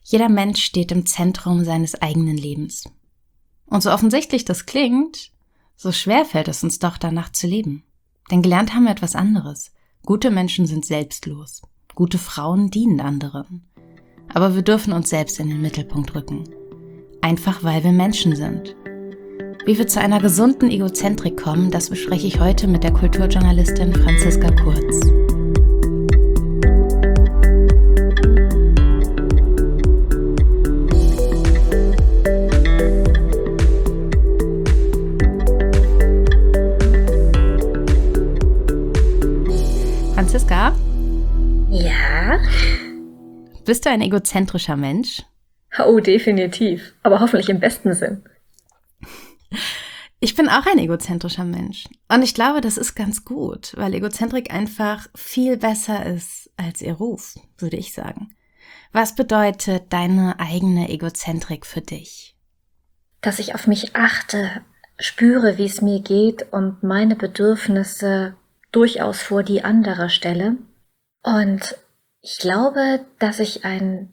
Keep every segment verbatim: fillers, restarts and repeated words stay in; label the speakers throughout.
Speaker 1: Jeder Mensch steht im Zentrum seines eigenen Lebens. Und so offensichtlich das klingt, so schwer fällt es uns doch, danach zu leben. Denn gelernt haben wir etwas anderes. Gute Menschen sind selbstlos. Gute Frauen dienen anderen. Aber wir dürfen uns selbst in den Mittelpunkt rücken. Einfach weil wir Menschen sind. Wie wir zu einer gesunden Egozentrik kommen, das bespreche ich heute mit der Kulturjournalistin Franziska Kurz. Franziska?
Speaker 2: Ja?
Speaker 1: Bist du ein egozentrischer Mensch?
Speaker 2: Oh, definitiv. Aber hoffentlich im besten Sinn.
Speaker 1: Ich bin auch ein egozentrischer Mensch. Und ich glaube, das ist ganz gut, weil Egozentrik einfach viel besser ist als ihr Ruf, würde ich sagen. Was bedeutet deine eigene Egozentrik für dich?
Speaker 2: Dass ich auf mich achte, spüre, wie es mir geht und meine Bedürfnisse durchaus vor die anderer stelle. Und ich glaube, dass ich ein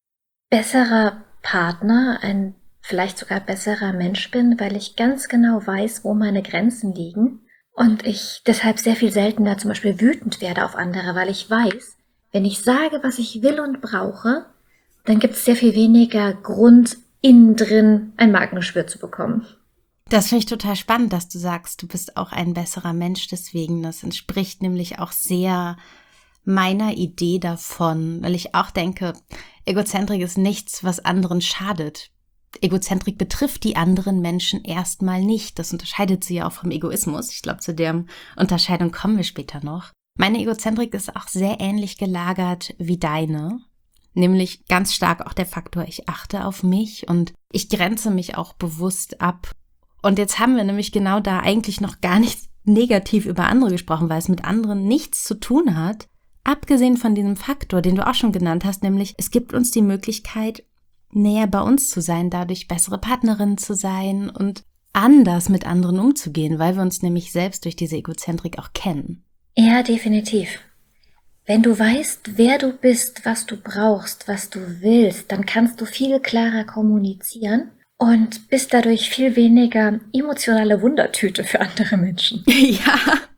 Speaker 2: besserer Partner, ein vielleicht sogar besserer Mensch bin, weil ich ganz genau weiß, wo meine Grenzen liegen und ich deshalb sehr viel seltener zum Beispiel wütend werde auf andere, weil ich weiß, wenn ich sage, was ich will und brauche, dann gibt es sehr viel weniger Grund, innen drin ein Magengeschwür zu bekommen.
Speaker 1: Das finde ich total spannend, dass du sagst, du bist auch ein besserer Mensch deswegen. Das entspricht nämlich auch sehr meiner Idee davon, weil ich auch denke, Egozentrik ist nichts, was anderen schadet. Egozentrik betrifft die anderen Menschen erstmal nicht. Das unterscheidet sie ja auch vom Egoismus. Ich glaube, zu der Unterscheidung kommen wir später noch. Meine Egozentrik ist auch sehr ähnlich gelagert wie deine. Nämlich ganz stark auch der Faktor, ich achte auf mich und ich grenze mich auch bewusst ab. Und jetzt haben wir nämlich genau da eigentlich noch gar nicht negativ über andere gesprochen, weil es mit anderen nichts zu tun hat. Abgesehen von diesem Faktor, den du auch schon genannt hast, nämlich es gibt uns die Möglichkeit, näher bei uns zu sein, dadurch bessere Partnerin zu sein und anders mit anderen umzugehen, weil wir uns nämlich selbst durch diese Egozentrik auch kennen.
Speaker 2: Ja, definitiv. Wenn du weißt, wer du bist, was du brauchst, was du willst, dann kannst du viel klarer kommunizieren und bist dadurch viel weniger emotionale Wundertüte für andere Menschen.
Speaker 1: Ja,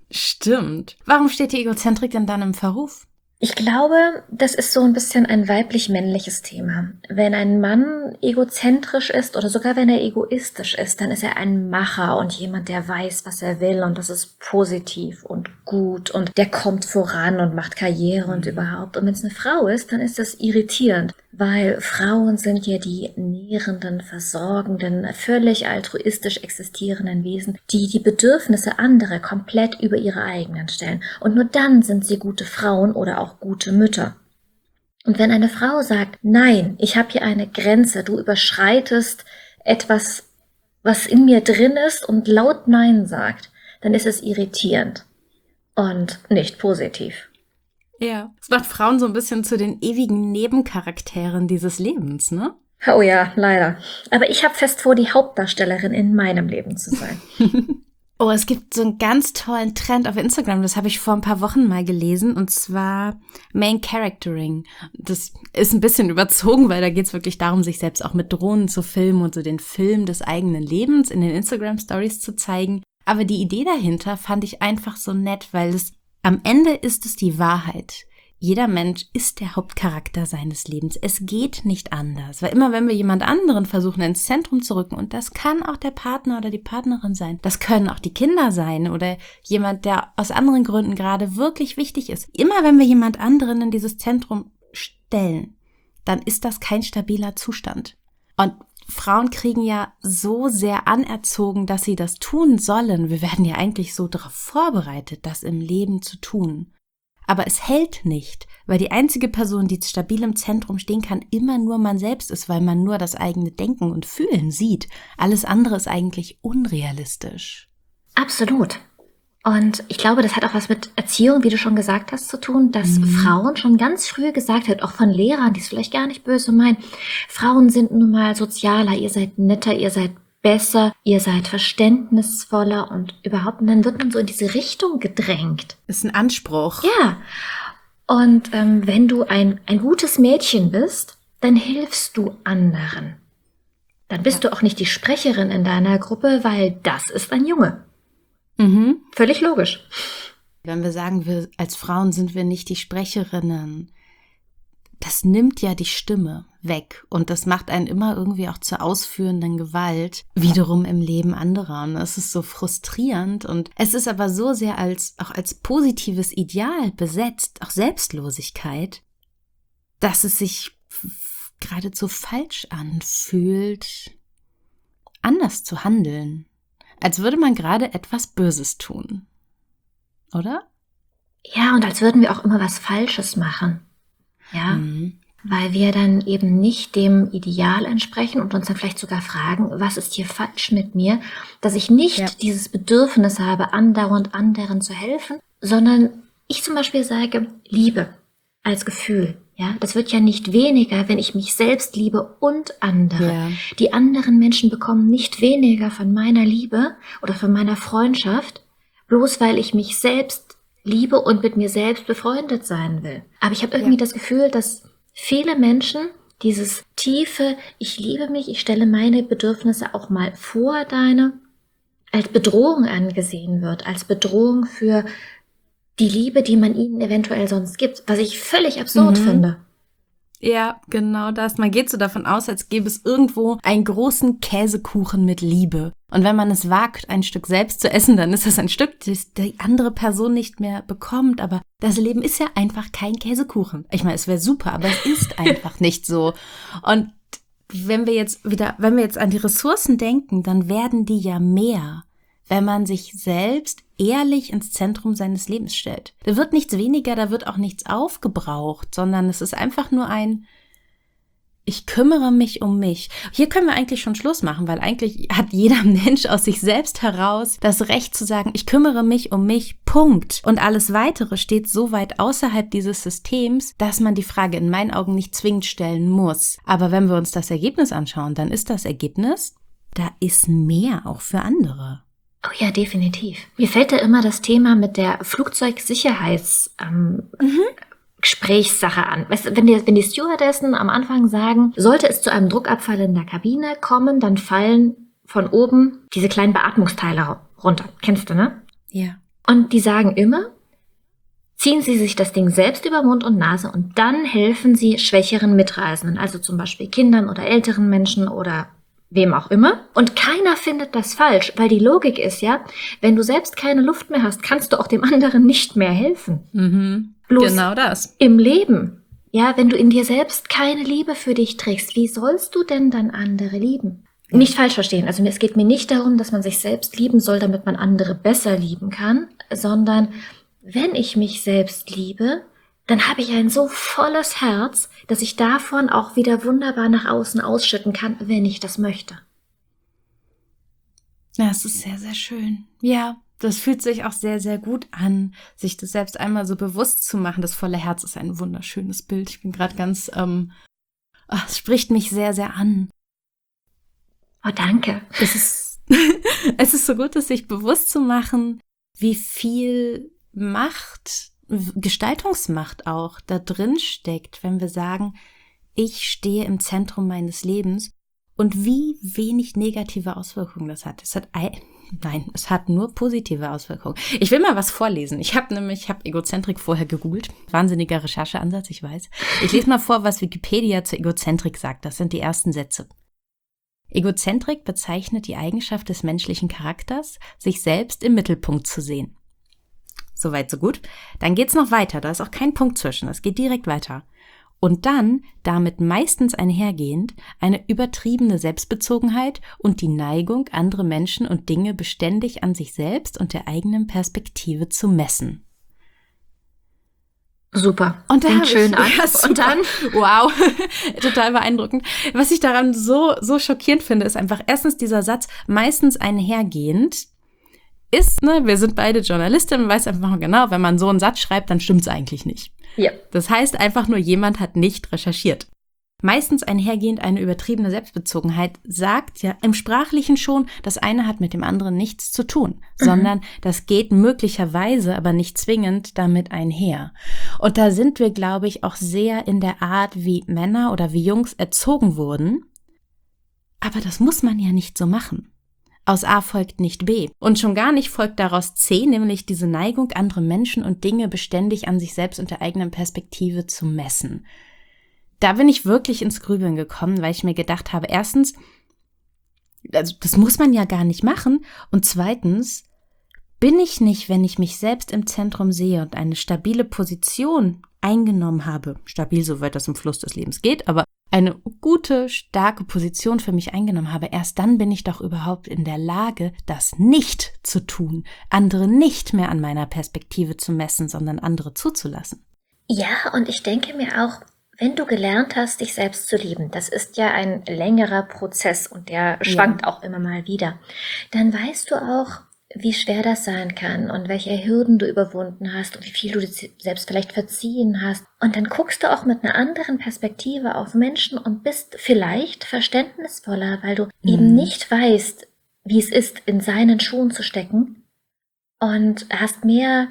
Speaker 1: stimmt. Warum steht die Egozentrik denn dann im Verruf?
Speaker 2: Ich glaube, das ist so ein bisschen ein weiblich-männliches Thema. Wenn ein Mann egozentrisch ist oder sogar wenn er egoistisch ist, dann ist er ein Macher und jemand, der weiß, was er will und das ist positiv und gut und der kommt voran und macht Karriere und überhaupt. Und wenn es eine Frau ist, dann ist das irritierend, weil Frauen sind ja die nährenden, versorgenden, völlig altruistisch existierenden Wesen, die die Bedürfnisse anderer komplett über ihre eigenen stellen. Und nur dann sind sie gute Frauen oder auch gute Mütter. Und wenn eine Frau sagt, nein, ich habe hier eine Grenze, du überschreitest etwas, was in mir drin ist und laut Nein sagt, dann ist es irritierend und nicht positiv.
Speaker 1: Ja, es macht Frauen so ein bisschen zu den ewigen Nebencharakteren dieses Lebens, ne?
Speaker 2: Oh ja, leider. Aber ich habe fest vor, die Hauptdarstellerin in meinem Leben zu sein.
Speaker 1: Oh, es gibt so einen ganz tollen Trend auf Instagram, das habe ich vor ein paar Wochen mal gelesen, und zwar Main Charactering. Das ist ein bisschen überzogen, weil da geht es wirklich darum, sich selbst auch mit Drohnen zu filmen und so den Film des eigenen Lebens in den Instagram-Stories zu zeigen. Aber die Idee dahinter fand ich einfach so nett, weil es am Ende ist es die Wahrheit. Jeder Mensch ist der Hauptcharakter seines Lebens. Es geht nicht anders. Weil immer wenn wir jemand anderen versuchen, ins Zentrum zu rücken, und das kann auch der Partner oder die Partnerin sein, das können auch die Kinder sein oder jemand, der aus anderen Gründen gerade wirklich wichtig ist. Immer wenn wir jemand anderen in dieses Zentrum stellen, dann ist das kein stabiler Zustand. Und Frauen kriegen ja so sehr anerzogen, dass sie das tun sollen. Wir werden ja eigentlich so darauf vorbereitet, das im Leben zu tun. Aber es hält nicht, weil die einzige Person, die stabil im Zentrum stehen kann, immer nur man selbst ist, weil man nur das eigene Denken und Fühlen sieht. Alles andere ist eigentlich unrealistisch.
Speaker 2: Absolut. Und ich glaube, das hat auch was mit Erziehung, wie du schon gesagt hast, zu tun, dass mhm. Frauen schon ganz früh gesagt hat, auch von Lehrern, die es vielleicht gar nicht böse meinen, Frauen sind nun mal sozialer, ihr seid netter, ihr seid besser, ihr seid verständnisvoller und überhaupt, und dann wird man so in diese Richtung gedrängt.
Speaker 1: Ist ein Anspruch.
Speaker 2: Ja. Und ähm, wenn du ein, ein gutes Mädchen bist, dann hilfst du anderen. Dann bist ja. du auch nicht die Sprecherin in deiner Gruppe, weil das ist ein Junge.
Speaker 1: Mhm.
Speaker 2: Völlig logisch.
Speaker 1: Wenn wir sagen, wir als Frauen sind wir nicht die Sprecherinnen, das nimmt ja die Stimme weg und das macht einen immer irgendwie auch zur ausführenden Gewalt, wiederum im Leben anderer. Und es ist so frustrierend und es ist aber so sehr als auch als positives Ideal besetzt, auch Selbstlosigkeit, dass es sich f- geradezu falsch anfühlt, anders zu handeln, als würde man gerade etwas Böses tun. Oder?
Speaker 2: Ja, und als würden wir auch immer was Falsches machen. Ja, mhm. Weil wir dann eben nicht dem Ideal entsprechen und uns dann vielleicht sogar fragen, was ist hier falsch mit mir, dass ich nicht ja. dieses Bedürfnis habe, andauernd anderen zu helfen, sondern ich zum Beispiel sage, Liebe als Gefühl. Ja, das wird ja nicht weniger, wenn ich mich selbst liebe und andere. Ja. Die anderen Menschen bekommen nicht weniger von meiner Liebe oder von meiner Freundschaft, bloß weil ich mich selbst liebe und mit mir selbst befreundet sein will. Aber ich habe irgendwie ja. das Gefühl, dass viele Menschen dieses tiefe, ich liebe mich, ich stelle meine Bedürfnisse auch mal vor deine, als Bedrohung angesehen wird, als Bedrohung für die Liebe, die man ihnen eventuell sonst gibt, was ich völlig absurd mhm. finde.
Speaker 1: Ja, genau das. Man geht so davon aus, als gäbe es irgendwo einen großen Käsekuchen mit Liebe. Und wenn man es wagt, ein Stück selbst zu essen, dann ist das ein Stück, das die andere Person nicht mehr bekommt. Aber das Leben ist ja einfach kein Käsekuchen. Ich meine, es wäre super, aber es ist einfach nicht so. Und wenn wir jetzt wieder, wenn wir jetzt an die Ressourcen denken, dann werden die ja mehr, wenn man sich selbst ehrlich ins Zentrum seines Lebens stellt. Da wird nichts weniger, da wird auch nichts aufgebraucht, sondern es ist einfach nur ein, ich kümmere mich um mich. Hier können wir eigentlich schon Schluss machen, weil eigentlich hat jeder Mensch aus sich selbst heraus das Recht zu sagen, ich kümmere mich um mich, Punkt. Und alles Weitere steht so weit außerhalb dieses Systems, dass man die Frage in meinen Augen nicht zwingend stellen muss. Aber wenn wir uns das Ergebnis anschauen, dann ist das Ergebnis, da ist mehr auch für andere.
Speaker 2: Oh ja, definitiv. Mir fällt da immer das Thema mit der Flugzeugsicherheits ähm, mhm. Gesprächssache an. Weißt du, wenn die, wenn die Stewardessen am Anfang sagen, sollte es zu einem Druckabfall in der Kabine kommen, dann fallen von oben diese kleinen Beatmungsteile runter. Kennst du, ne?
Speaker 1: Ja.
Speaker 2: Und die sagen immer, ziehen Sie sich das Ding selbst über Mund und Nase und dann helfen Sie schwächeren Mitreisenden, also zum Beispiel Kindern oder älteren Menschen oder wem auch immer. Und keiner findet das falsch, weil die Logik ist ja, wenn du selbst keine Luft mehr hast, kannst du auch dem anderen nicht mehr helfen.
Speaker 1: Mhm.
Speaker 2: Bloß
Speaker 1: genau das.
Speaker 2: Im Leben, ja, wenn du in dir selbst keine Liebe für dich trägst, wie sollst du denn dann andere lieben? Ja. Nicht falsch verstehen, also es geht mir nicht darum, dass man sich selbst lieben soll, damit man andere besser lieben kann, sondern wenn ich mich selbst liebe, dann habe ich ein so volles Herz, dass ich davon auch wieder wunderbar nach außen ausschütten kann, wenn ich das möchte.
Speaker 1: Ja, es ist sehr, sehr schön. Ja, das fühlt sich auch sehr, sehr gut an, sich das selbst einmal so bewusst zu machen. Das volle Herz ist ein wunderschönes Bild. Ich bin gerade ganz, ähm, ach, es spricht mich sehr, sehr an.
Speaker 2: Oh, danke.
Speaker 1: Es ist, es ist so gut, es sich bewusst zu machen, wie viel Macht, Gestaltungsmacht auch da drin steckt, wenn wir sagen, ich stehe im Zentrum meines Lebens und wie wenig negative Auswirkungen das hat. Es hat ein, nein, es hat nur positive Auswirkungen. Ich will mal was vorlesen. Ich habe nämlich, ich habe Egozentrik vorher gegoogelt. Wahnsinniger Rechercheansatz, ich weiß. Ich lese mal vor, was Wikipedia zur Egozentrik sagt. Das sind die ersten Sätze. Egozentrik bezeichnet die Eigenschaft des menschlichen Charakters, sich selbst im Mittelpunkt zu sehen. Soweit, so gut. Dann geht's noch weiter. Da ist auch kein Punkt zwischen. Das geht direkt weiter. Und dann, damit meistens einhergehend, eine übertriebene Selbstbezogenheit und die Neigung, andere Menschen und Dinge beständig an sich selbst und der eigenen Perspektive zu messen.
Speaker 2: Super.
Speaker 1: Und
Speaker 2: fängt schön an.
Speaker 1: Ja, und dann, wow, total beeindruckend. Was ich daran so, so schockierend finde, ist einfach erstens dieser Satz, meistens einhergehend, ist, ne, wir sind beide Journalistinnen, man weiß einfach genau, wenn man so einen Satz schreibt, dann stimmt's eigentlich nicht.
Speaker 2: Ja.
Speaker 1: Das heißt einfach nur, jemand hat nicht recherchiert. meistens einhergehend eine übertriebene Selbstbezogenheit, sagt ja im Sprachlichen schon, das eine hat mit dem anderen nichts zu tun, mhm. sondern das geht möglicherweise, aber nicht zwingend damit einher. Und da sind wir, glaube ich, auch sehr in der Art, wie Männer oder wie Jungs erzogen wurden. Aber das muss man ja nicht so machen. Aus A folgt nicht B. Und schon gar nicht folgt daraus C, nämlich diese Neigung, andere Menschen und Dinge beständig an sich selbst und der eigenen Perspektive zu messen. Da bin ich wirklich ins Grübeln gekommen, weil ich mir gedacht habe, erstens, also das muss man ja gar nicht machen. Und zweitens, bin ich nicht, wenn ich mich selbst im Zentrum sehe und eine stabile Position eingenommen habe, stabil, soweit das im Fluss des Lebens geht, aber eine gute, starke Position für mich eingenommen habe, erst dann bin ich doch überhaupt in der Lage, das nicht zu tun, andere nicht mehr an meiner Perspektive zu messen, sondern andere zuzulassen.
Speaker 2: Ja, und ich denke mir auch, wenn du gelernt hast, dich selbst zu lieben, das ist ja ein längerer Prozess und der schwankt ja auch immer mal wieder, dann weißt du auch, wie schwer das sein kann und welche Hürden du überwunden hast und wie viel du dir selbst vielleicht verziehen hast. Und dann guckst du auch mit einer anderen Perspektive auf Menschen und bist vielleicht verständnisvoller, weil du mhm. eben nicht weißt, wie es ist, in seinen Schuhen zu stecken und hast mehr,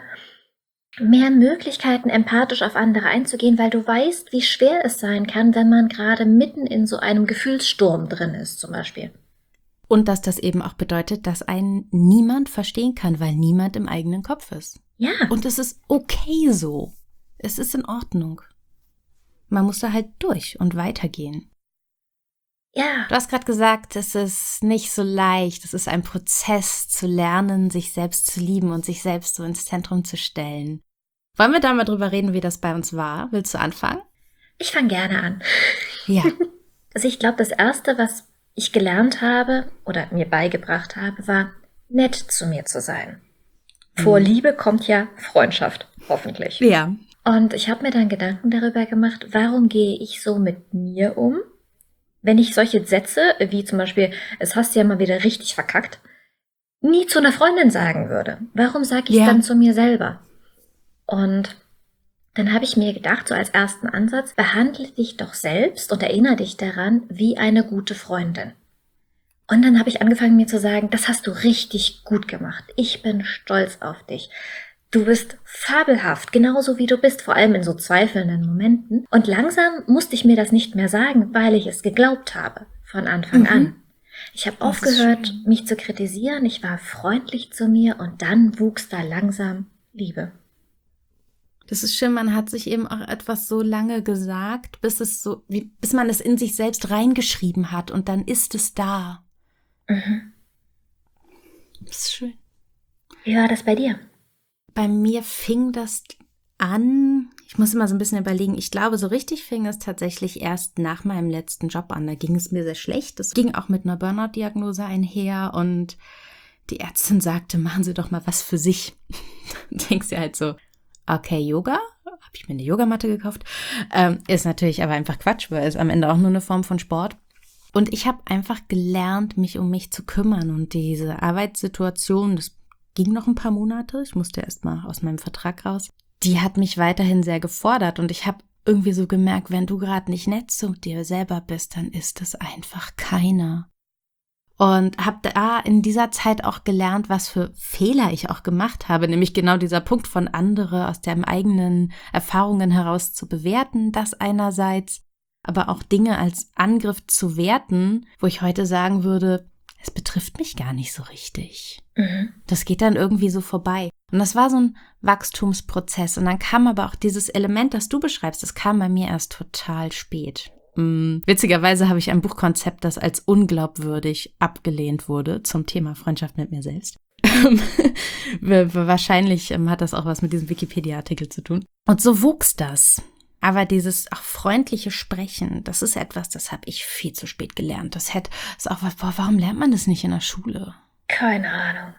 Speaker 2: mehr Möglichkeiten, empathisch auf andere einzugehen, weil du weißt, wie schwer es sein kann, wenn man gerade mitten in so einem Gefühlssturm drin ist, zum Beispiel.
Speaker 1: Und dass das eben auch bedeutet, dass einen niemand verstehen kann, weil niemand im eigenen Kopf ist.
Speaker 2: Ja.
Speaker 1: Und es ist okay so. Es ist in Ordnung. Man muss da halt durch und weitergehen.
Speaker 2: Ja.
Speaker 1: Du hast gerade gesagt, es ist nicht so leicht. Es ist ein Prozess zu lernen, sich selbst zu lieben und sich selbst so ins Zentrum zu stellen. Wollen wir da mal drüber reden, wie das bei uns war? Willst du anfangen?
Speaker 2: Ich fange gerne an.
Speaker 1: Ja.
Speaker 2: Also ich glaube, das Erste, was ich gelernt habe oder mir beigebracht habe, war, nett zu mir zu sein. Vor mhm. Liebe kommt ja Freundschaft, hoffentlich.
Speaker 1: Ja.
Speaker 2: Und ich habe mir dann Gedanken darüber gemacht, warum gehe ich so mit mir um, wenn ich solche Sätze, wie zum Beispiel, es hast du ja mal wieder richtig verkackt, nie zu einer Freundin sagen würde. Warum sage ich es ja. dann zu mir selber? Und dann habe ich mir gedacht, so als ersten Ansatz, behandle dich doch selbst und erinnere dich daran, wie eine gute Freundin. Und dann habe ich angefangen, mir zu sagen, das hast du richtig gut gemacht. Ich bin stolz auf dich. Du bist fabelhaft, genauso wie du bist, vor allem in so zweifelnden Momenten. Und langsam musste ich mir das nicht mehr sagen, weil ich es geglaubt habe, von Anfang mhm. an. Ich habe aufgehört, mich zu kritisieren, ich war freundlich zu mir und dann wuchs da langsam Liebe.
Speaker 1: Das ist schön, man hat sich eben auch etwas so lange gesagt, bis es so, wie, bis man es in sich selbst reingeschrieben hat und dann ist es da.
Speaker 2: Mhm.
Speaker 1: Das ist schön.
Speaker 2: Wie war das bei dir?
Speaker 1: Bei mir fing das an, ich muss immer so ein bisschen überlegen, ich glaube, so richtig fing es tatsächlich erst nach meinem letzten Job an. Da ging es mir sehr schlecht. Das ging auch mit einer Burnout-Diagnose einher und die Ärztin sagte, machen Sie doch mal was für sich. Denkst du halt so, okay, Yoga, habe ich mir eine Yogamatte gekauft, ähm, ist natürlich aber einfach Quatsch, weil es am Ende auch nur eine Form von Sport. Und ich habe einfach gelernt, mich um mich zu kümmern und diese Arbeitssituation, das ging noch ein paar Monate, ich musste erst mal aus meinem Vertrag raus, die hat mich weiterhin sehr gefordert und ich habe irgendwie so gemerkt, wenn du gerade nicht nett zu dir selber bist, dann ist es einfach keiner. Und habe da in dieser Zeit auch gelernt, was für Fehler ich auch gemacht habe, nämlich genau dieser Punkt von andere aus den eigenen Erfahrungen heraus zu bewerten, das einerseits, aber auch Dinge als Angriff zu werten, wo ich heute sagen würde, es betrifft mich gar nicht so richtig.
Speaker 2: Mhm.
Speaker 1: Das geht dann irgendwie so vorbei. Und das war so ein Wachstumsprozess. Und dann kam aber auch dieses Element, das du beschreibst, das kam bei mir erst total spät. Hm, witzigerweise habe ich ein Buchkonzept, das als unglaubwürdig abgelehnt wurde zum Thema Freundschaft mit mir selbst. Wahrscheinlich ähm, hat das auch was mit diesem Wikipedia-Artikel zu tun. Und so wuchs das. Aber dieses auch freundliche Sprechen, das ist etwas, das habe ich viel zu spät gelernt. Das hätte, ist auch was, boah, warum lernt man das nicht in der Schule?
Speaker 2: Keine Ahnung.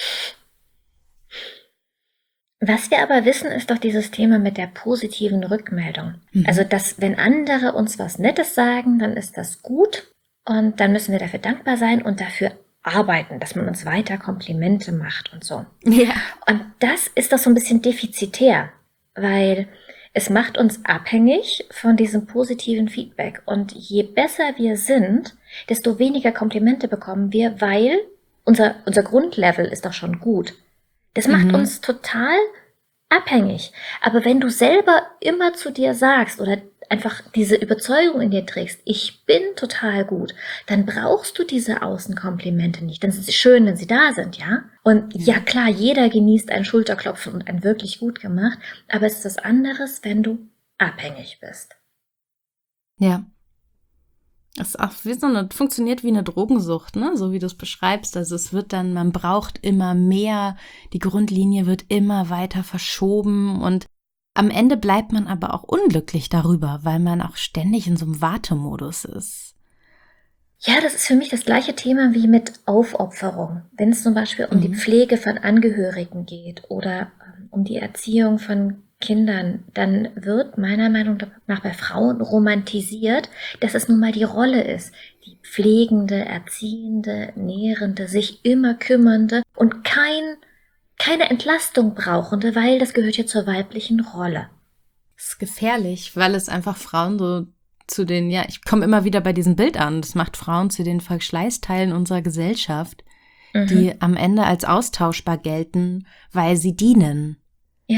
Speaker 2: Was wir aber wissen, ist doch dieses Thema mit der positiven Rückmeldung. Mhm. Also, dass wenn andere uns was Nettes sagen, dann ist das gut und dann müssen wir dafür dankbar sein und dafür arbeiten, dass man uns weiter Komplimente macht und so.
Speaker 1: Ja.
Speaker 2: Und das ist doch so ein bisschen defizitär, weil Es macht uns abhängig von diesem positiven Feedback. Und je besser wir sind, desto weniger Komplimente bekommen wir, weil unser, unser Grundlevel ist doch schon gut. Das macht
Speaker 1: Mhm.
Speaker 2: uns total abhängig. Aber wenn du selber immer zu dir sagst oder einfach diese Überzeugung in dir trägst, ich bin total gut, dann brauchst du diese Außenkomplimente nicht. Dann ist es schön, wenn sie da sind, ja? Und ja klar, jeder genießt ein Schulterklopfen und ein wirklich gut gemacht, aber es ist was anderes, wenn du abhängig bist.
Speaker 1: Ja. Das ist auch wie so eine, funktioniert wie eine Drogensucht, ne? So wie du es beschreibst. Also es wird dann, man braucht immer mehr, die Grundlinie wird immer weiter verschoben und am Ende bleibt man aber auch unglücklich darüber, weil man auch ständig in so einem Wartemodus ist.
Speaker 2: Ja, das ist für mich das gleiche Thema wie mit Aufopferung. Wenn es zum Beispiel um
Speaker 1: Mhm.
Speaker 2: die Pflege von Angehörigen geht oder ähm, um die Erziehung von Kindern, dann wird meiner Meinung nach bei Frauen romantisiert, dass es nun mal die Rolle ist. Die pflegende, erziehende, nährende, sich immer kümmernde und kein, keine Entlastung brauchende, weil das gehört ja zur weiblichen Rolle.
Speaker 1: Das ist gefährlich, weil es einfach Frauen so zu den, ja, ich komme immer wieder bei diesem Bild an, das macht Frauen zu den Verschleißteilen unserer Gesellschaft,
Speaker 2: Mhm.
Speaker 1: die am Ende als austauschbar gelten, weil sie dienen.
Speaker 2: Ja.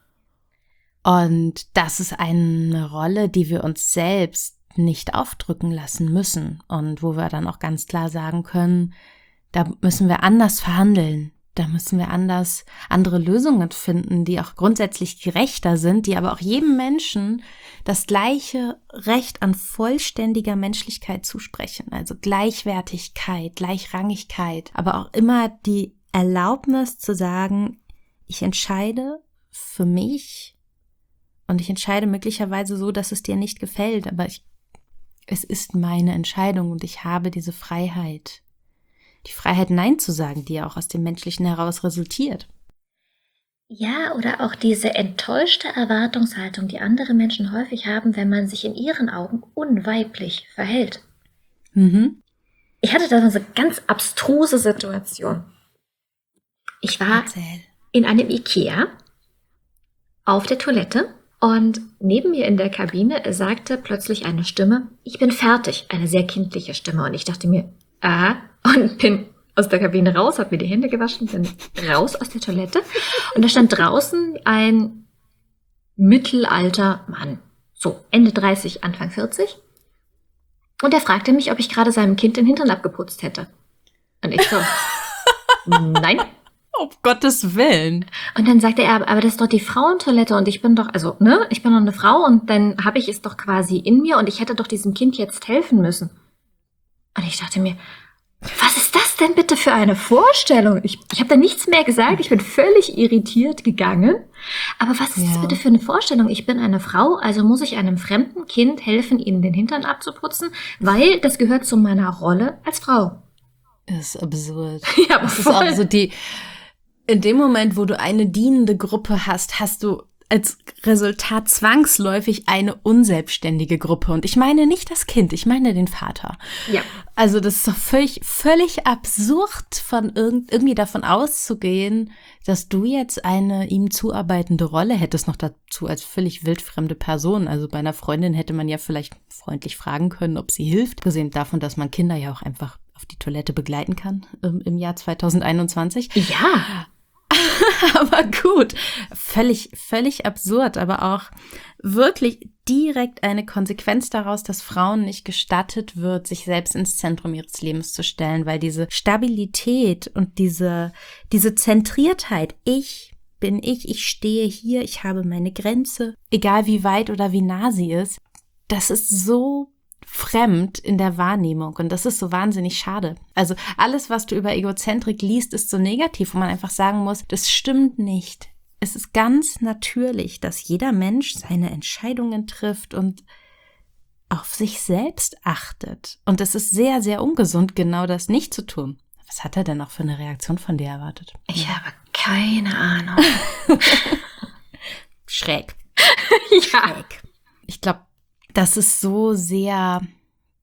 Speaker 1: Und das ist eine Rolle, die wir uns selbst nicht aufdrücken lassen müssen und wo wir dann auch ganz klar sagen können, da müssen wir anders verhandeln, da müssen wir anders andere Lösungen finden, die auch grundsätzlich gerechter sind, die aber auch jedem Menschen das gleiche Recht an vollständiger Menschlichkeit zusprechen, also Gleichwertigkeit, Gleichrangigkeit, aber auch immer die Erlaubnis zu sagen, ich entscheide für mich und ich entscheide möglicherweise so, dass es dir nicht gefällt, aber ich, es ist meine Entscheidung und ich habe diese Freiheit. Die Freiheit, Nein zu sagen, die ja auch aus dem Menschlichen heraus resultiert.
Speaker 2: Ja, oder auch diese enttäuschte Erwartungshaltung, die andere Menschen häufig haben, wenn man sich in ihren Augen unweiblich verhält.
Speaker 1: Mhm.
Speaker 2: Ich hatte da so eine ganz abstruse Situation. Ich war
Speaker 1: Erzähl.
Speaker 2: in einem Ikea auf der Toilette und neben mir in der Kabine sagte plötzlich eine Stimme, ich bin fertig, eine sehr kindliche Stimme. Und ich dachte mir, ah, und bin aus der Kabine raus, habe mir die Hände gewaschen, bin raus aus der Toilette und da stand draußen ein mittelalter Mann, so Ende dreißig, Anfang vierzig. Und er fragte mich, ob ich gerade seinem Kind den Hintern abgeputzt hätte. Und ich so, nein.
Speaker 1: Um Gottes Willen.
Speaker 2: Und dann sagte er, aber das ist doch die Frauentoilette und ich bin doch, also, ne, ich bin doch eine Frau und dann habe ich es doch quasi in mir und ich hätte doch diesem Kind jetzt helfen müssen. Und ich dachte mir, was ist das denn bitte für eine Vorstellung? Ich, ich habe da nichts mehr gesagt, ich bin völlig irritiert gegangen. Aber was ist
Speaker 1: Ja.
Speaker 2: das bitte für eine Vorstellung? Ich bin eine Frau, also muss ich einem fremden Kind helfen, ihnen den Hintern abzuputzen, weil das gehört zu meiner Rolle als Frau.
Speaker 1: Das ist absurd.
Speaker 2: Ja, aber
Speaker 1: Das ist
Speaker 2: voll.
Speaker 1: auch so die, in dem Moment, wo du eine dienende Gruppe hast, hast du als Resultat zwangsläufig eine unselbstständige Gruppe. Und ich meine nicht das Kind, ich meine den Vater.
Speaker 2: Ja.
Speaker 1: Also das ist doch völlig, völlig absurd, von irgend, irgendwie davon auszugehen, dass du jetzt eine ihm zuarbeitende Rolle hättest, noch dazu als völlig wildfremde Person. Also bei einer Freundin hätte man ja vielleicht freundlich fragen können, ob sie hilft. Gesehen davon, dass man Kinder ja auch einfach auf die Toilette begleiten kann im, im Jahr zweitausendeinundzwanzig.
Speaker 2: Ja.
Speaker 1: Aber gut, völlig, völlig absurd, aber auch wirklich direkt eine Konsequenz daraus, dass Frauen nicht gestattet wird, sich selbst ins Zentrum ihres Lebens zu stellen, weil diese Stabilität und diese, diese Zentriertheit, ich bin ich, ich stehe hier, ich habe meine Grenze, egal wie weit oder wie nah sie ist, das ist so fremd in der Wahrnehmung und das ist so wahnsinnig schade. Also alles, was du über Egozentrik liest, ist so negativ, wo man einfach sagen muss, das stimmt nicht. Es ist ganz natürlich, dass jeder Mensch seine Entscheidungen trifft und auf sich selbst achtet. Und es ist sehr, sehr ungesund, genau das nicht zu tun. Was hat er denn noch für eine Reaktion von dir erwartet?
Speaker 2: Ich habe keine Ahnung.
Speaker 1: Schräg.
Speaker 2: Ja.
Speaker 1: Schräg. Ich glaube, dass es so sehr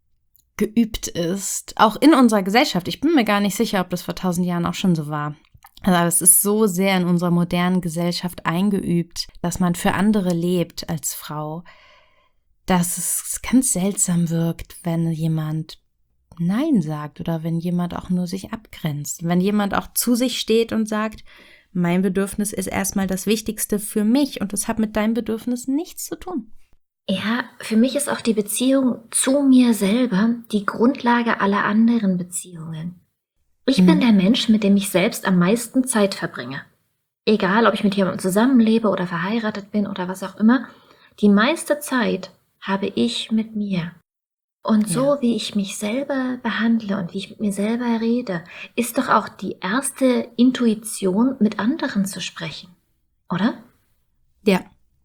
Speaker 1: geübt ist, auch in unserer Gesellschaft. Ich bin mir gar nicht sicher, ob das vor tausend Jahren auch schon so war. Also es ist so sehr in unserer modernen Gesellschaft eingeübt, dass man für andere lebt als Frau, dass es ganz seltsam wirkt, wenn jemand Nein sagt oder wenn jemand auch nur sich abgrenzt. Wenn jemand auch zu sich steht und sagt, mein Bedürfnis ist erstmal das Wichtigste für mich und das hat mit deinem Bedürfnis nichts zu tun.
Speaker 2: Ja, für mich ist auch die Beziehung zu mir selber die Grundlage aller anderen Beziehungen. Ich mhm. bin der Mensch, mit dem ich selbst am meisten Zeit verbringe. Egal, ob ich mit jemandem zusammenlebe oder verheiratet bin oder was auch immer, die meiste Zeit habe ich mit mir. Und so ja. wie ich mich selber behandle und wie ich mit mir selber rede, ist doch auch die erste Intuition, mit anderen zu sprechen, oder?
Speaker 1: Ja.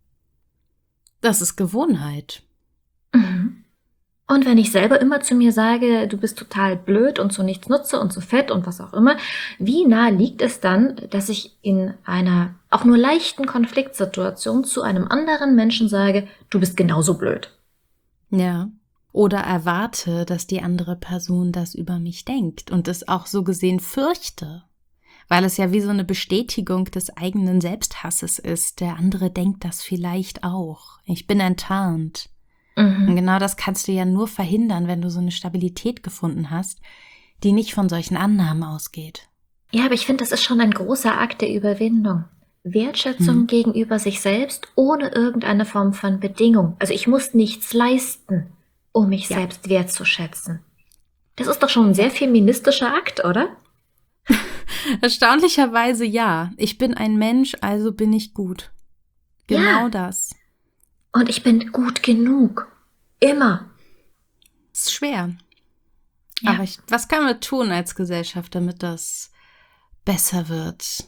Speaker 1: Das ist Gewohnheit.
Speaker 2: Mhm. Und wenn ich selber immer zu mir sage, du bist total blöd und so nichts nutze und so fett und was auch immer, wie nah liegt es dann, dass ich in einer auch nur leichten Konfliktsituation zu einem anderen Menschen sage, du bist genauso blöd?
Speaker 1: Ja. Oder erwarte, dass die andere Person das über mich denkt und es auch so gesehen fürchte, weil es ja wie so eine Bestätigung des eigenen Selbsthasses ist. Der andere denkt das vielleicht auch. Ich bin enttarnt. Mhm. Und genau das kannst du ja nur verhindern, wenn du so eine Stabilität gefunden hast, die nicht von solchen Annahmen ausgeht.
Speaker 2: Ja, aber ich finde, das ist schon ein großer Akt der Überwindung. Wertschätzung hm. gegenüber sich selbst ohne irgendeine Form von Bedingung. Also ich muss nichts leisten, um mich ja. selbst wertzuschätzen. Das ist doch schon ein sehr feministischer Akt, oder?
Speaker 1: Erstaunlicherweise ja. Ich bin ein Mensch, also bin ich gut. Genau ja. das.
Speaker 2: Und ich bin gut genug. Immer.
Speaker 1: Ist schwer. Ja. Aber ich, was können wir tun als Gesellschaft, damit das besser wird?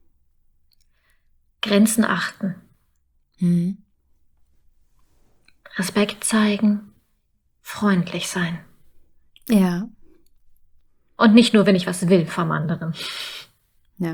Speaker 2: Grenzen achten.
Speaker 1: Hm.
Speaker 2: Respekt zeigen. Freundlich sein.
Speaker 1: Ja.
Speaker 2: Und nicht nur, wenn ich was will vom anderen.
Speaker 1: Ja.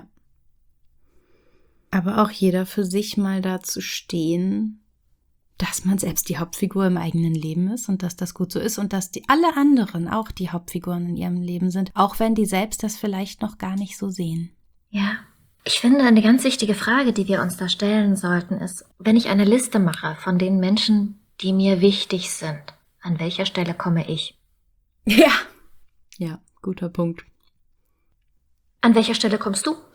Speaker 1: Aber auch jeder für sich mal dazu stehen, dass man selbst die Hauptfigur im eigenen Leben ist und dass das gut so ist und dass die alle anderen auch die Hauptfiguren in ihrem Leben sind, auch wenn die selbst das vielleicht noch gar nicht so sehen.
Speaker 2: Ja. Ich finde, eine ganz wichtige Frage, die wir uns da stellen sollten, ist, wenn ich eine Liste mache von den Menschen, die mir wichtig sind, an welcher Stelle komme ich?
Speaker 1: Ja. Ja, guter Punkt.
Speaker 2: An welcher Stelle kommst du?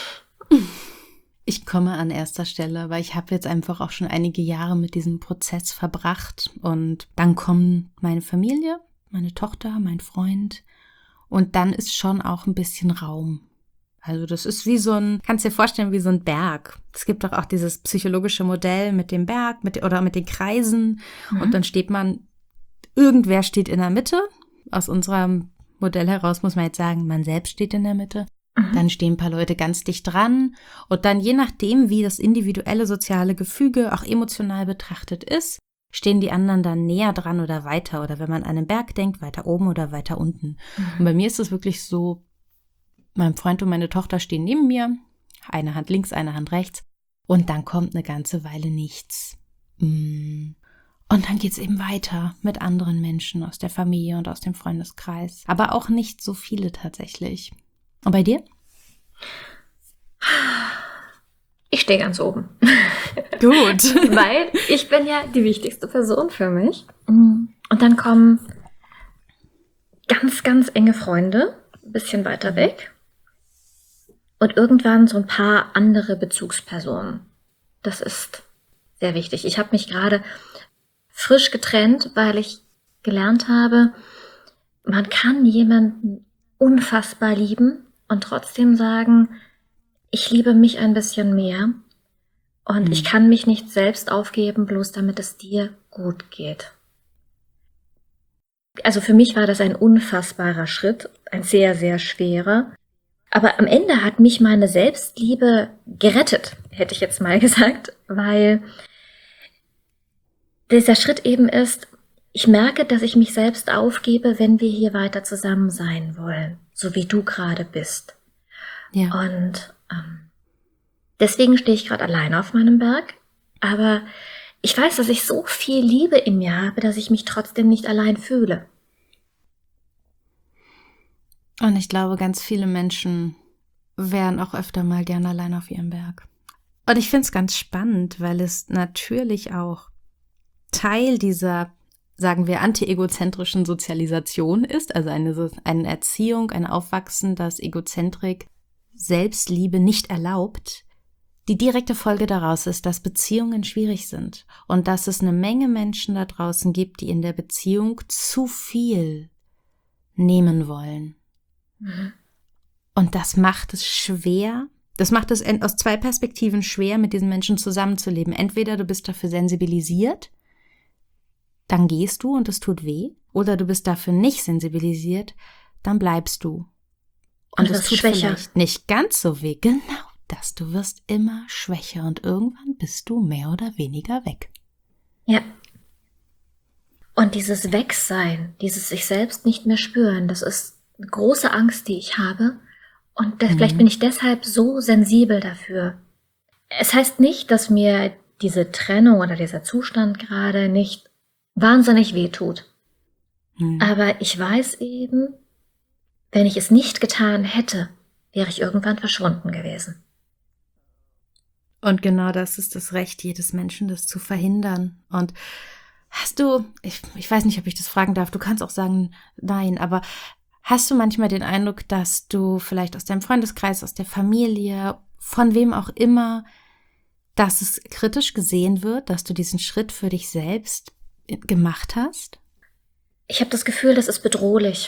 Speaker 1: Ich komme an erster Stelle, weil ich habe jetzt einfach auch schon einige Jahre mit diesem Prozess verbracht und dann kommen meine Familie, meine Tochter, mein Freund und dann ist schon auch ein bisschen Raum. Also das ist wie so ein, kannst dir vorstellen, wie so ein Berg. Es gibt doch auch dieses psychologische Modell mit dem Berg mit, oder mit den Kreisen mhm. und dann steht man, irgendwer steht in der Mitte. Aus unserem Modell heraus muss man jetzt sagen, man selbst steht in der Mitte. Mhm. Dann stehen ein paar Leute ganz dicht dran und dann je nachdem, wie das individuelle soziale Gefüge auch emotional betrachtet ist, stehen die anderen dann näher dran oder weiter oder wenn man an einen Berg denkt, weiter oben oder weiter unten. Mhm. Und bei mir ist es wirklich so, mein Freund und meine Tochter stehen neben mir, eine Hand links, eine Hand rechts und dann kommt eine ganze Weile nichts. Und dann geht's eben weiter mit anderen Menschen aus der Familie und aus dem Freundeskreis, aber auch nicht so viele tatsächlich. Und bei dir?
Speaker 2: Ich stehe ganz oben.
Speaker 1: Gut.
Speaker 2: Weil ich bin ja die wichtigste Person für mich. Und dann kommen ganz, ganz enge Freunde, ein bisschen weiter weg. Und irgendwann so ein paar andere Bezugspersonen. Das ist sehr wichtig. Ich habe mich gerade frisch getrennt, weil ich gelernt habe, man kann jemanden unfassbar lieben und trotzdem sagen, ich liebe mich ein bisschen mehr und mhm. ich kann mich nicht selbst aufgeben, bloß damit es dir gut geht. Also für mich war das ein unfassbarer Schritt, ein sehr, sehr schwerer. Aber am Ende hat mich meine Selbstliebe gerettet, hätte ich jetzt mal gesagt, weil dieser Schritt eben ist, ich merke, dass ich mich selbst aufgebe, wenn wir hier weiter zusammen sein wollen, so wie du gerade bist. Ja. Und ähm, deswegen stehe ich gerade alleine auf meinem Berg, aber ich weiß, dass ich so viel Liebe in mir habe, dass ich mich trotzdem nicht allein fühle.
Speaker 1: Und ich glaube, ganz viele Menschen wären auch öfter mal gern allein auf ihrem Berg. Und ich finde es ganz spannend, weil es natürlich auch Teil dieser, sagen wir, anti-egozentrischen Sozialisation ist, also eine, eine Erziehung, ein Aufwachsen, das Egozentrik, Selbstliebe nicht erlaubt. Die direkte Folge daraus ist, dass Beziehungen schwierig sind und dass es eine Menge Menschen da draußen gibt, die in der Beziehung zu viel nehmen wollen. Mhm. Und das macht es schwer, das macht es aus zwei Perspektiven schwer, mit diesen Menschen zusammenzuleben. Entweder du bist dafür sensibilisiert, dann gehst du und es tut weh, oder du bist dafür nicht sensibilisiert, dann bleibst du. Und, und es tut schwächer. Vielleicht nicht ganz so weh, genau das. Du wirst immer schwächer und irgendwann bist du mehr oder weniger weg.
Speaker 2: Ja. Und dieses Wegsein, dieses sich selbst nicht mehr spüren, das ist eine große Angst, die ich habe. Und das, mhm. vielleicht bin ich deshalb so sensibel dafür. Es heißt nicht, dass mir diese Trennung oder dieser Zustand gerade nicht wahnsinnig wehtut. Mhm. Aber ich weiß eben, wenn ich es nicht getan hätte, wäre ich irgendwann verschwunden gewesen.
Speaker 1: Und genau das ist das Recht jedes Menschen, das zu verhindern. Und hast du, ich, ich weiß nicht, ob ich das fragen darf, du kannst auch sagen, nein, aber hast du manchmal den Eindruck, dass du vielleicht aus deinem Freundeskreis, aus der Familie, von wem auch immer, dass es kritisch gesehen wird, dass du diesen Schritt für dich selbst gemacht hast?
Speaker 2: Ich habe das Gefühl, das ist bedrohlich.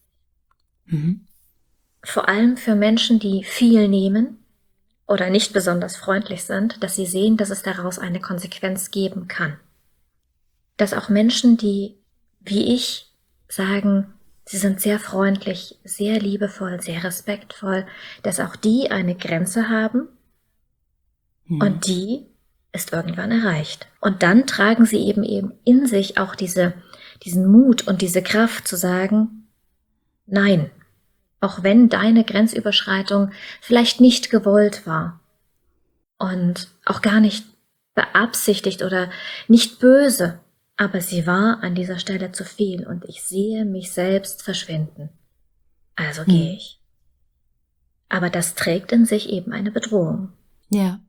Speaker 2: Mhm. Vor allem für Menschen, die viel nehmen oder nicht besonders freundlich sind, dass sie sehen, dass es daraus eine Konsequenz geben kann. Dass auch Menschen, die, wie ich, sagen, sie sind sehr freundlich, sehr liebevoll, sehr respektvoll, dass auch die eine Grenze haben mhm. und die ist irgendwann erreicht. Und dann tragen sie eben eben in sich auch diese, diesen Mut und diese Kraft zu sagen, nein, auch wenn deine Grenzüberschreitung vielleicht nicht gewollt war und auch gar nicht beabsichtigt oder nicht böse, aber sie war an dieser Stelle zu viel und ich sehe mich selbst verschwinden. Also hm. gehe ich. Aber das trägt in sich eben eine Bedrohung.
Speaker 1: Ja.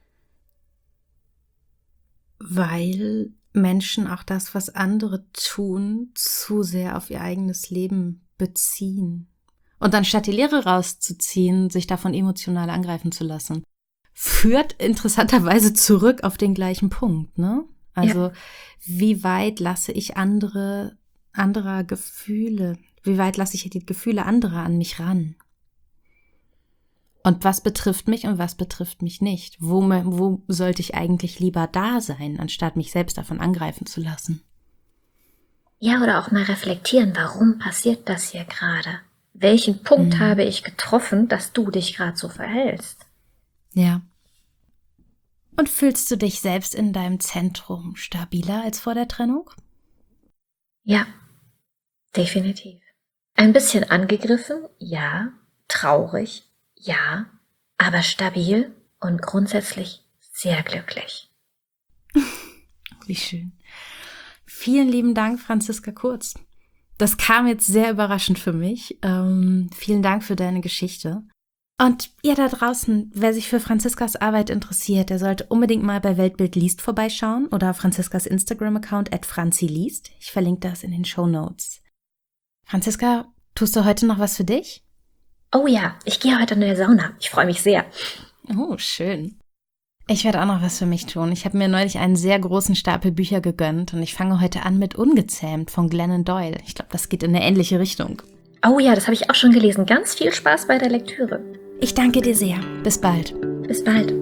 Speaker 1: Weil Menschen auch das, was andere tun, zu sehr auf ihr eigenes Leben beziehen. Und anstatt die Lehre rauszuziehen, sich davon emotional angreifen zu lassen, führt interessanterweise zurück auf den gleichen Punkt, ne? Also ja. Wie weit lasse ich andere, anderer Gefühle, wie weit lasse ich die Gefühle anderer an mich ran? Und was betrifft mich und was betrifft mich nicht? Wo, wo sollte ich eigentlich lieber da sein, anstatt mich selbst davon angreifen zu lassen?
Speaker 2: Ja, oder auch mal reflektieren, warum passiert das hier gerade? Welchen Punkt mhm. habe ich getroffen, dass du dich gerade so verhältst?
Speaker 1: Ja. Und fühlst du dich selbst in deinem Zentrum stabiler als vor der Trennung?
Speaker 2: Ja, definitiv. Ein bisschen angegriffen, ja. Traurig, ja. Aber stabil und grundsätzlich sehr glücklich.
Speaker 1: Wie schön. Vielen lieben Dank, Franziska Kurz. Das kam jetzt sehr überraschend für mich. Ähm, vielen Dank für deine Geschichte. Und ihr da draußen, wer sich für Franziskas Arbeit interessiert, der sollte unbedingt mal bei Weltbild liest vorbeischauen oder Franziskas Instagram-Account at franziliest. Ich verlinke das in den Shownotes. Franziska, tust du heute noch was für dich?
Speaker 2: Oh ja, ich gehe heute in die Sauna. Ich freue mich sehr.
Speaker 1: Oh, schön. Ich werde auch noch was für mich tun. Ich habe mir neulich einen sehr großen Stapel Bücher gegönnt und ich fange heute an mit Ungezähmt von Glennon Doyle. Ich glaube, das geht in eine ähnliche Richtung.
Speaker 2: Oh ja, das habe ich auch schon gelesen. Ganz viel Spaß bei der Lektüre.
Speaker 1: Ich danke dir sehr. Bis bald.
Speaker 2: Bis bald.